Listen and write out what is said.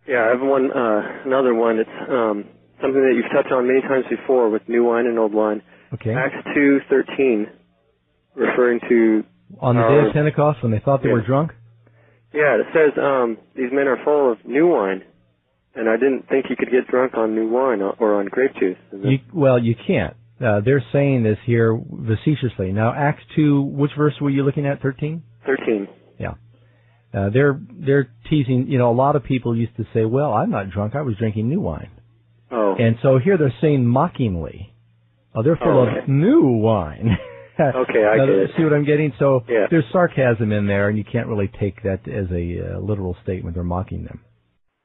Yeah, I have another one. It's something that you've touched on many times before with new wine and old wine. Okay. Acts 2:13, referring to on the day of Pentecost when they thought they were drunk. Yeah, it says these men are full of new wine, and I didn't think you could get drunk on new wine or on grape juice. You can't. They're saying this here facetiously. Now, Acts 2, which verse were you looking at? 13. 13. Yeah. They're teasing. You know, a lot of people used to say, "Well, I'm not drunk. I was drinking new wine." Oh. And so here they're saying mockingly, "Oh, they're full of new wine." Okay, I get it. See what I'm getting? So yeah. There's sarcasm in there, and you can't really take that as a literal statement. They're mocking them.